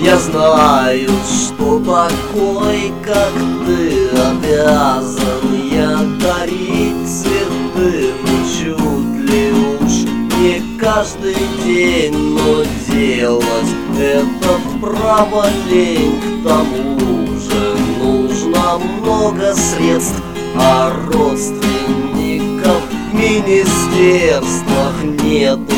Я знаю, что такой, как ты, обязан я дарить цветы, но чуть ли уж не каждый день, но делать это право лень. К тому же нужно много средств, а родственников в министерствах нету.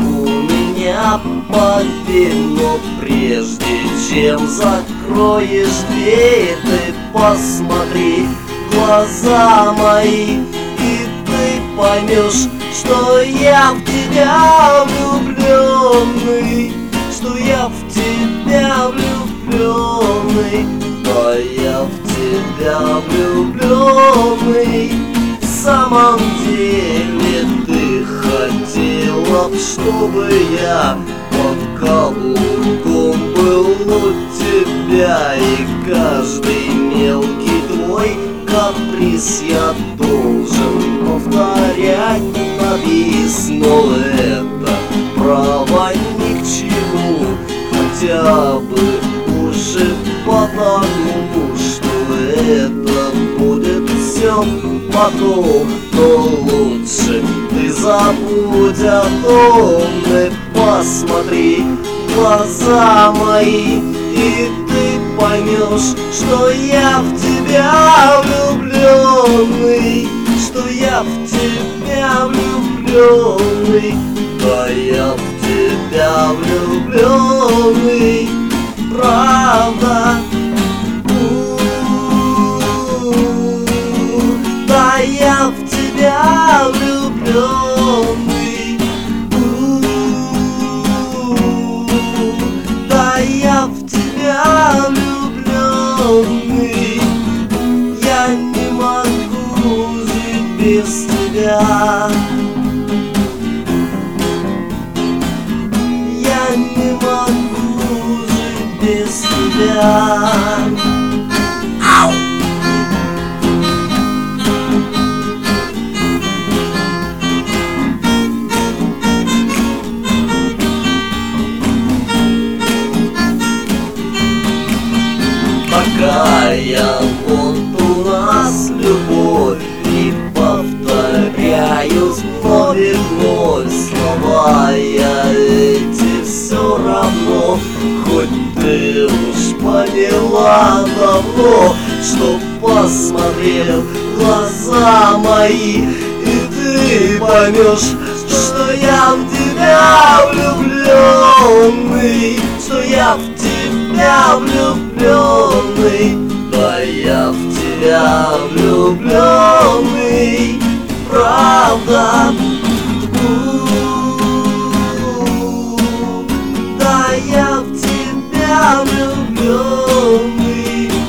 Поверь, но прежде чем закроешь дверь, ты посмотри в глаза мои, и ты поймешь, что я в тебя влюбленный, что я в тебя влюбленный, да я в тебя влюбленный. В самом деле ты хотела, чтобы я под каблуком был у тебя, и каждый мелкий твой каприз я должен повторять на бис. Но это право ни к чему, хотя бы уже потому, что это будет все потом. Но лучше ты забудь о том, и посмотри в глаза мои, и ты поймешь, что я в тебя влюбленный, что я в тебя влюбленный, да я в тебя влюбленный, правда. Да я в тебя влюбленный, да я в тебя влюбленный. Я не могу жить без тебя, я не могу жить без тебя. Такая вот у нас любовь, и повторяю вновь и вновь слова я эти все равно. Хоть ты уж поняла давно, что посмотрел в глаза мои, и ты поймешь, что я в тебя влюбленный, что я в тебя влюбленный, да я в тебя влюбленный, правда. Да я в тебя влюбленный,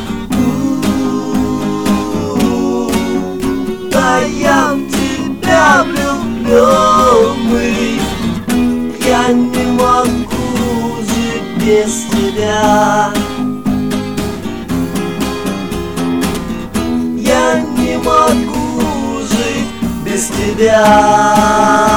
да я в тебя влюбленный. Я не могу жить без тебя, я не могу жить без тебя.